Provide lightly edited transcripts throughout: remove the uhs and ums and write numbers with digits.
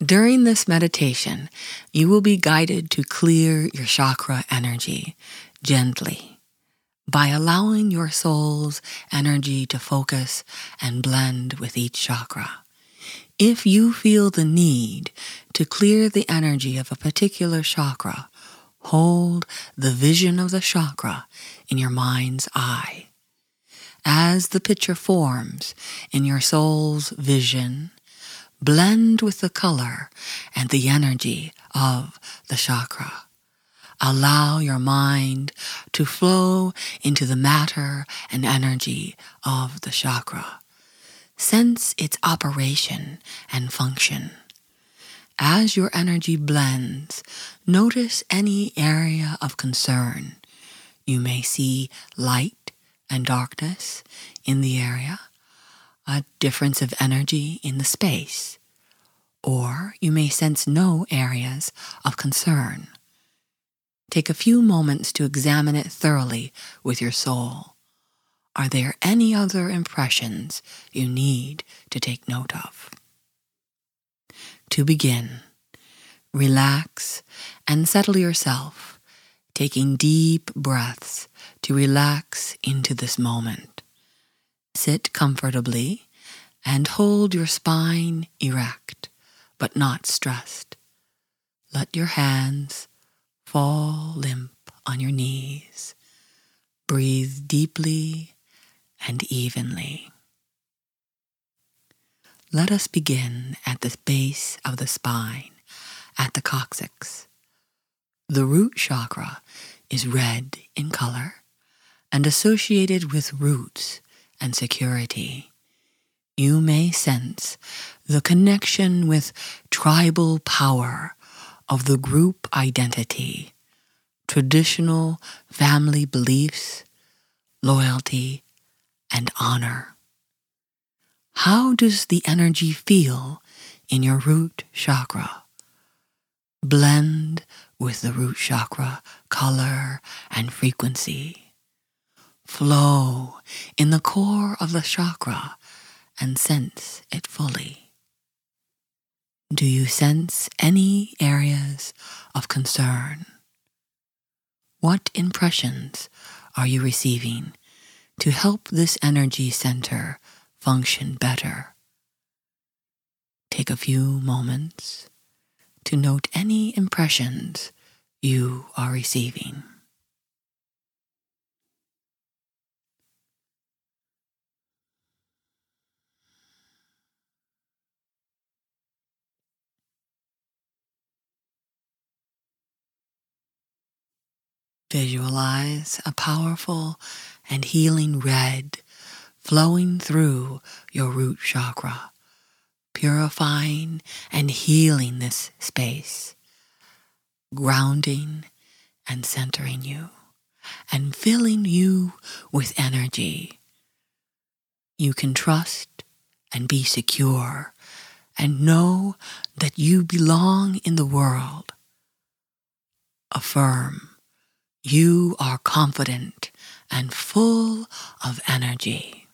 During this meditation, you will be guided to clear your chakra energy gently by allowing your soul's energy to focus and blend with each chakra. If you feel the need to clear the energy of a particular chakra, hold the vision of the chakra in your mind's eye. As the picture forms in your soul's vision, blend with the color and the energy of the chakra. Allow your mind to flow into the matter and energy of the chakra. Sense its operation and function. As your energy blends, notice any area of concern. You may see light and darkness in the area, a difference of energy in the space, or you may sense no areas of concern. Take a few moments to examine it thoroughly with your soul. Are there any other impressions you need to take note of? To begin, relax and settle yourself, taking deep breaths to relax into this moment. Sit comfortably and hold your spine erect, but not stressed. Let your hands fall limp on your knees. Breathe deeply and evenly. Let us begin at the base of the spine, at the coccyx. The root chakra is red in color and associated with roots and security. You may sense the connection with tribal power of the group identity, traditional family beliefs, loyalty, and honor. How does the energy feel in your root chakra? Blend with the root chakra color and frequency. Flow in the core of the chakra and sense it fully. Do you sense any areas of concern? What impressions are you receiving to help this energy center function better? Take a few moments to note any impressions you are receiving. Visualize a powerful and healing red flowing through your root chakra, purifying and healing this space, grounding and centering you, and filling you with energy. You can trust and be secure and know that you belong in the world. Affirm you are confident and full of energy.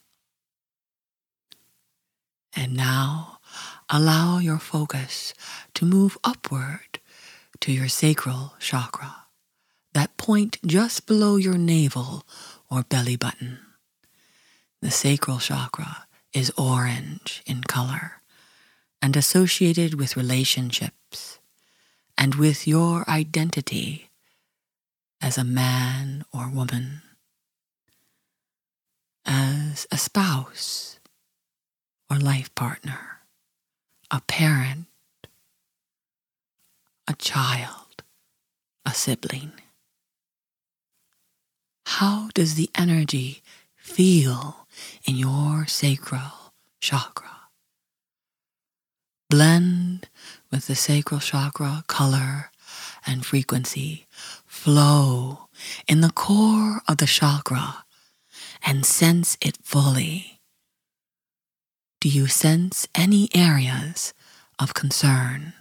And now, allow your focus to move upward to your sacral chakra, that point just below your navel or belly button. The sacral chakra is orange in color and associated with relationships and with your identity as a man or woman, as a spouse or life partner, a parent, a child, a sibling. How does the energy feel in your sacral chakra? Blend with the sacral chakra color and frequency. Flow in the core of the chakra and sense it fully. Do you sense any areas of concern?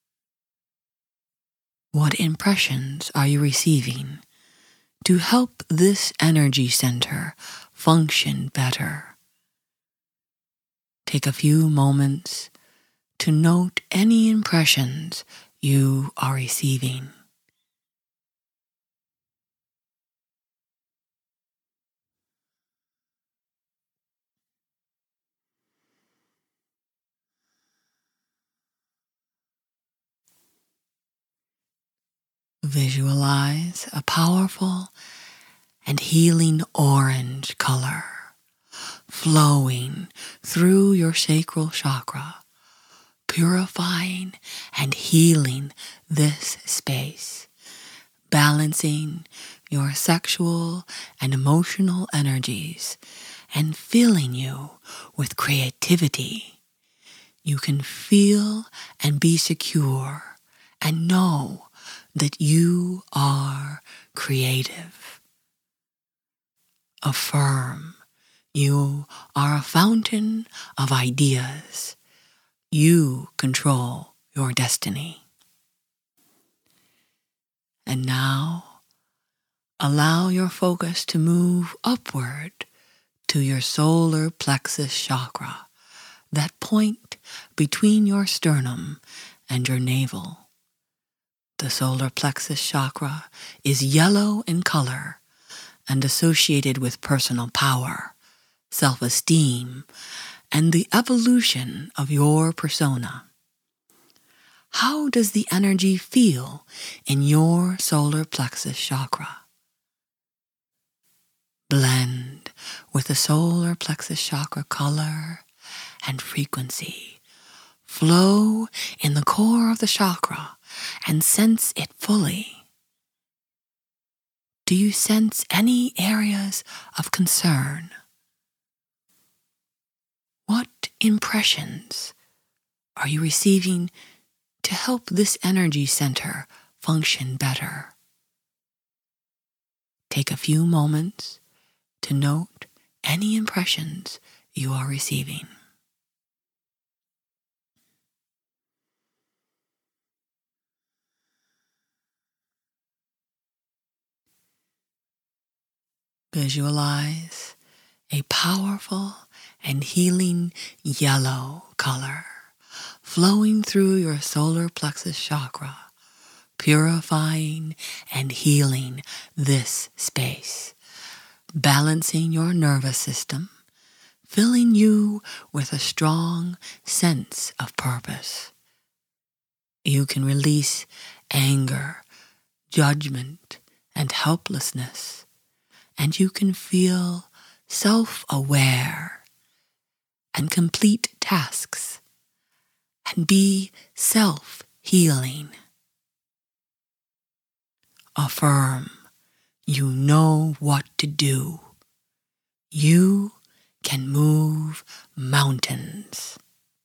What impressions are you receiving to help this energy center function better? Take a few moments to note any impressions you are receiving. Visualize a powerful and healing orange color flowing through your sacral chakra, purifying and healing this space, balancing your sexual and emotional energies, and filling you with creativity. You can feel and be secure and know that you are creative. Affirm you are a fountain of ideas. You control your destiny. And now, allow your focus to move upward to your solar plexus chakra, that point between your sternum and your navel. The solar plexus chakra is yellow in color and associated with personal power, self-esteem, and the evolution of your persona. How does the energy feel in your solar plexus chakra? Blend with the solar plexus chakra color and frequency. Flow in the core of the chakra and sense it fully. Do you sense any areas of concern? What impressions are you receiving to help this energy center function better? Take a few moments to note any impressions you are receiving. Visualize a powerful and healing yellow color flowing through your solar plexus chakra, purifying and healing this space, balancing your nervous system, filling you with a strong sense of purpose. You can release anger, judgment, and helplessness, and you can feel self-aware and complete tasks and be self-healing. Affirm you know what to do. You can move mountains.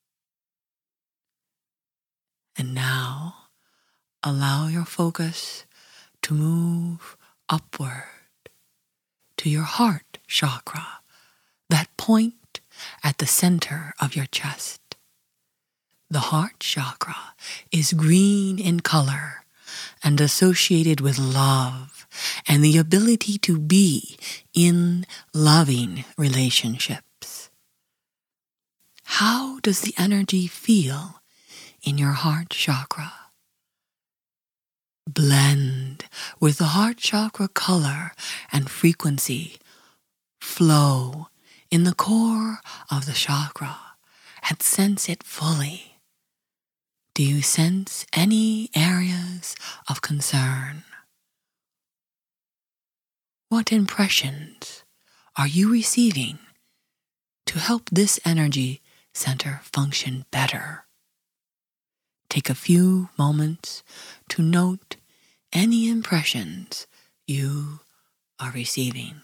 And now, allow your focus to move upward to your heart chakra, that point at the center of your chest. The heart chakra is green in color and associated with love and the ability to be in loving relationships. How does the energy feel in your heart chakra? Blend with the heart chakra color and frequency. Flow in the core of the chakra and sense it fully. Do you sense any areas of concern? What impressions are you receiving to help this energy center function better? Take a few moments to note any impressions you are receiving.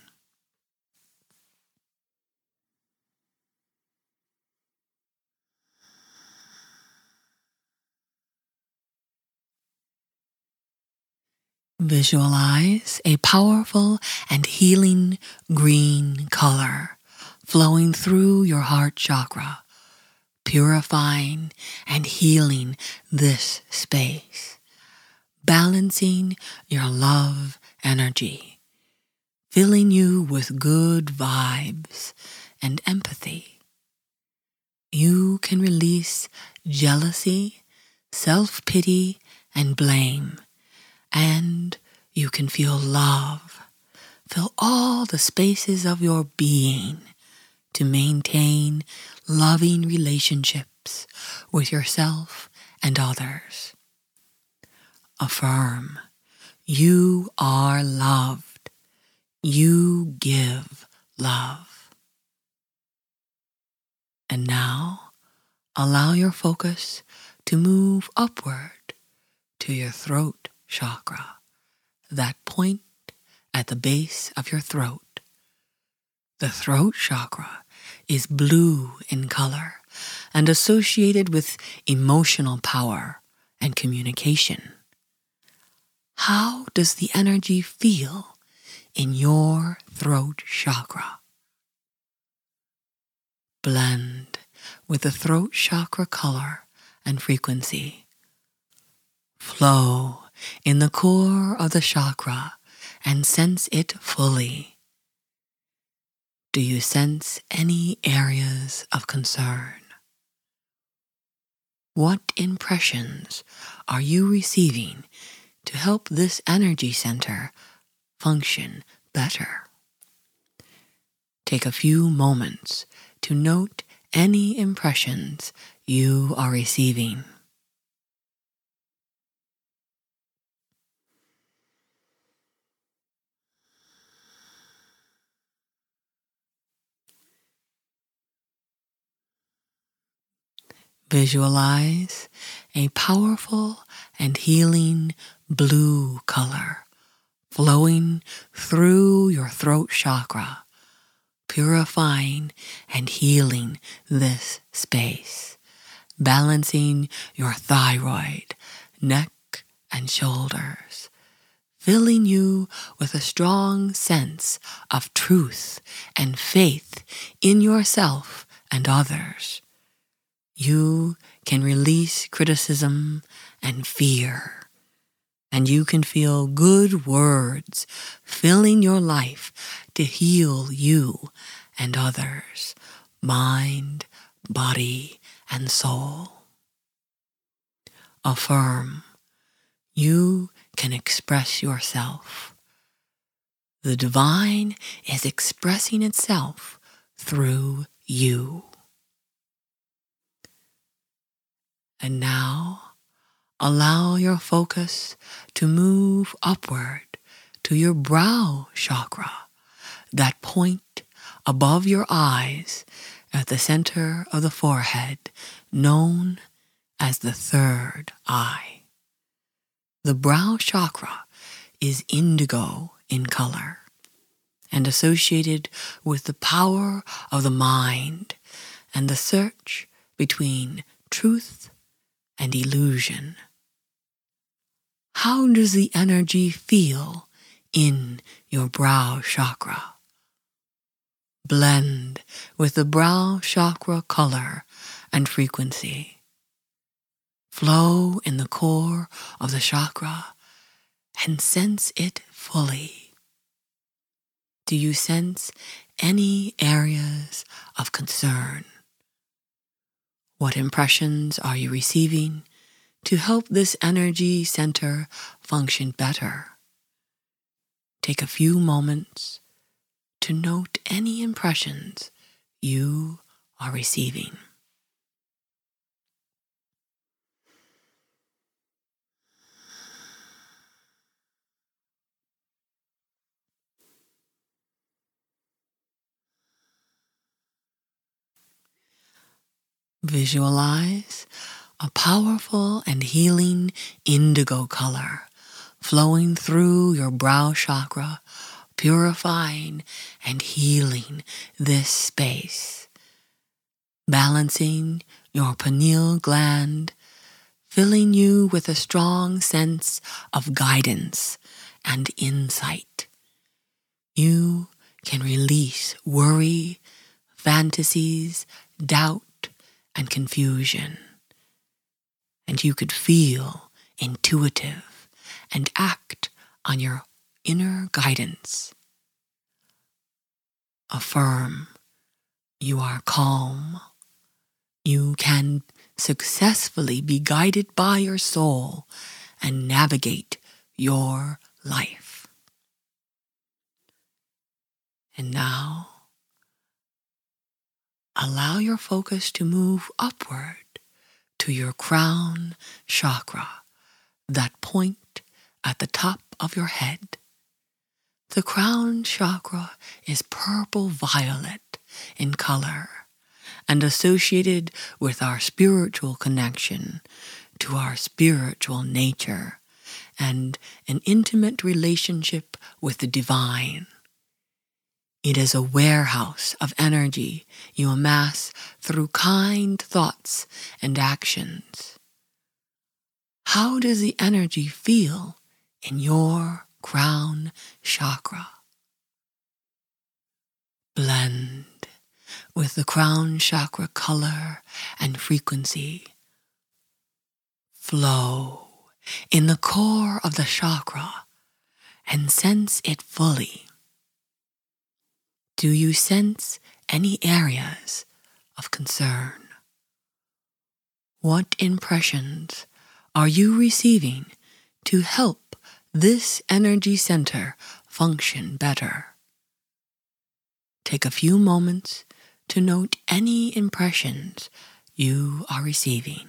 Visualize a powerful and healing green color flowing through your heart chakra, purifying and healing this space, balancing your love energy, filling you with good vibes and empathy. You can release jealousy, self-pity, and blame. And you can feel love. Fill all the spaces of your being to maintain loving relationships with yourself and others. Affirm, you are loved. You give love. And now, allow your focus to move upward to your throat chakra, that point at the base of your throat. The throat chakra is blue in color and associated with emotional power and communication. How does the energy feel in your throat chakra? Blend with the throat chakra color and frequency. Flow in the core of the chakra and sense it fully. Do you sense any areas of concern? What impressions are you receiving to help this energy center function better? Take a few moments to note any impressions you are receiving. Visualize a powerful and healing blue color flowing through your throat chakra, purifying and healing this space, balancing your thyroid, neck, and shoulders, filling you with a strong sense of truth and faith in yourself and others. You can release criticism and fear, and you can feel good words filling your life to heal you and others, mind, body, and soul. Affirm, you can express yourself. The divine is expressing itself through you. And now, allow your focus to move upward to your brow chakra, that point above your eyes at the center of the forehead, known as the third eye. The brow chakra is indigo in color and associated with the power of the mind and the search between truth and illusion. How does the energy feel in your brow chakra? Blend with the brow chakra color and frequency. Flow in the core of the chakra and sense it fully. Do you sense any areas of concern? What impressions are you receiving to help this energy center function better? Take a few moments to note any impressions you are receiving. Visualize a powerful and healing indigo color flowing through your brow chakra, purifying and healing this space, balancing your pineal gland, filling you with a strong sense of guidance and insight. You can release worry, fantasies, doubt, and confusion. And you could feel intuitive and act on your inner guidance. Affirm, you are calm, You can successfully be guided by your soul and navigate your life. And now, allow your focus to move upward to your crown chakra, that point at the top of your head. The crown chakra is purple-violet in color and associated with our spiritual connection to our spiritual nature and an intimate relationship with the divine. It is a warehouse of energy you amass through kind thoughts and actions. How does the energy feel in your crown chakra? Blend with the crown chakra color and frequency. Flow in the core of the chakra and sense it fully. Do you sense any areas of concern? What impressions are you receiving to help this energy center function better? Take a few moments to note any impressions you are receiving.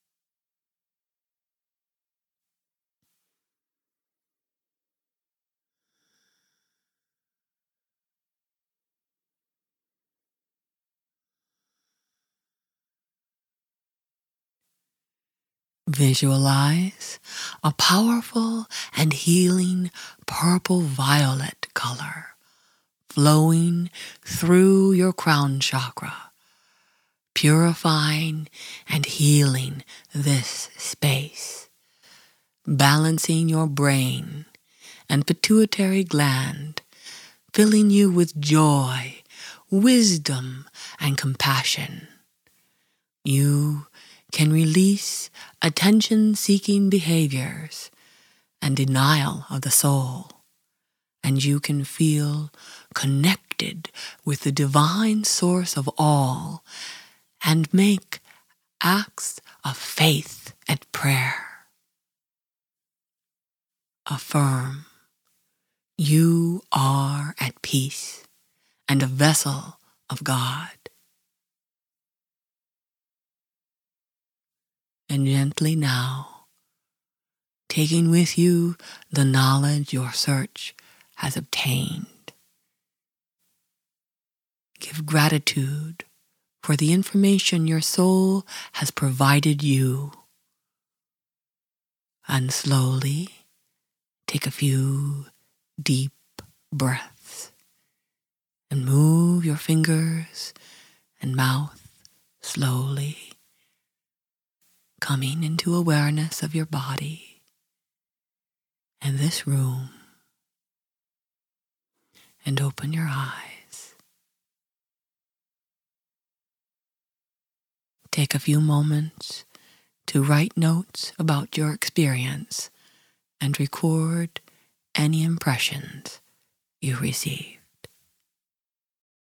Visualize a powerful and healing purple-violet color flowing through your crown chakra, purifying and healing this space, balancing your brain and pituitary gland, filling you with joy, wisdom, and compassion. You can release attention-seeking behaviors and denial of the soul, and you can feel connected with the divine source of all and make acts of faith and prayer. Affirm, you are at peace and a vessel of God. And gently now, taking with you the knowledge your search has obtained, give gratitude for the information your soul has provided you. And slowly take a few deep breaths and move your fingers and mouth slowly, coming into awareness of your body and this room, and open your eyes. Take a few moments to write notes about your experience and record any impressions you receive.